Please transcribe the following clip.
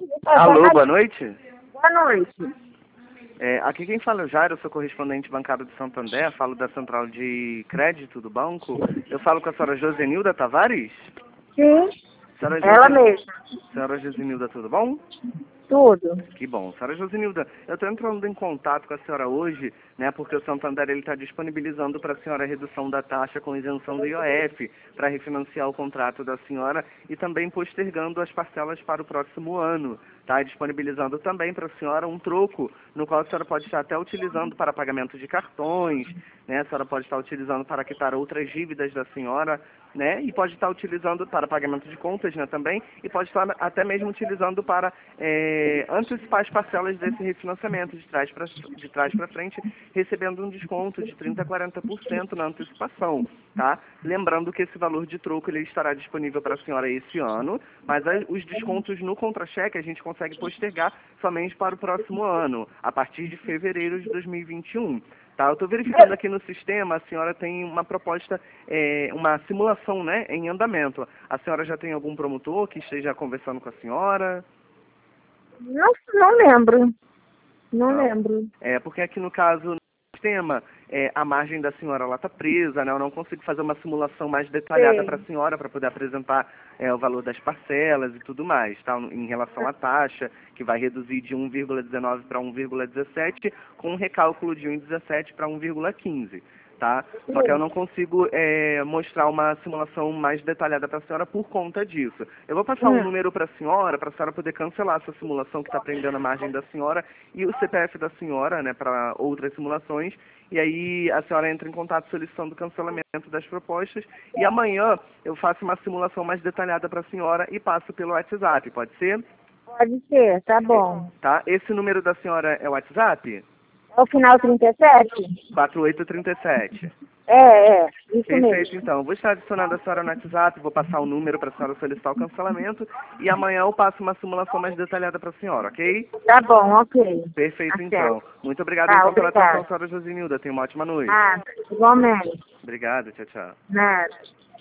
Alô, boa noite. Boa noite. Aqui quem fala é o Jairo, eu sou correspondente bancário de Santander, falo da central de crédito do banco. Eu falo com a senhora Josenilda Tavares? Sim, Senhora ela mesma. Senhora Josenilda, tudo bom? Tudo. Que bom. Senhora Josenilda, eu estou entrando em contato com a senhora hoje, né, porque o Santander está disponibilizando para a senhora a redução da taxa com isenção do IOF para refinanciar o contrato da senhora e também postergando as parcelas para o próximo ano. Está disponibilizando também para a senhora um troco, no qual a senhora pode estar até utilizando para pagamento de cartões, né, a senhora pode estar utilizando para quitar outras dívidas da senhora, né, e pode estar utilizando para pagamento de contas, né, também, e pode estar até mesmo utilizando para antecipar as parcelas desse refinanciamento de trás para frente, recebendo um desconto de 30% a 40% na antecipação, tá? Lembrando que esse valor de troco ele estará disponível para a senhora esse ano, mas os descontos no contra-cheque a gente consegue postergar somente para o próximo ano, a partir de fevereiro de 2021. Tá, eu estou verificando aqui no sistema, a senhora tem uma proposta, uma simulação, né, em andamento. A senhora já tem algum promotor que esteja conversando com a senhora? Não lembro. Não Tá. lembro. Porque aqui no caso, no sistema, a margem da senhora está presa, né? Eu não consigo fazer uma simulação mais detalhada Sei. para a senhora, para poder apresentar o valor das parcelas e tudo mais, tá? Em relação à taxa, que vai reduzir de 1,19 para 1,17, com um recálculo de 1,17 para 1,15. Tá? Só que eu não consigo mostrar uma simulação mais detalhada para a senhora por conta disso. Eu vou passar um número para a senhora poder cancelar essa simulação que está prendendo a margem da senhora e o CPF da senhora, né, para outras simulações. E aí a senhora entra em contato solicitando o cancelamento das propostas. E amanhã eu faço uma simulação mais detalhada para a senhora e passo pelo WhatsApp, pode ser? Pode ser, tá bom. Tá? Esse número da senhora é o WhatsApp? É o final 37? 4837. Isso Perfeito, mesmo. então. Vou estar adicionando a senhora no WhatsApp, vou passar o número para a senhora solicitar o cancelamento e amanhã eu passo uma simulação mais detalhada para a senhora, ok? Tá bom, ok. Perfeito, Tá então. certo. Muito obrigado, Tá, então, pela atenção, obrigada. senhora Josenilda. Tenha uma ótima noite. Ah, igualmente. Obrigado, tchau, tchau. Nada.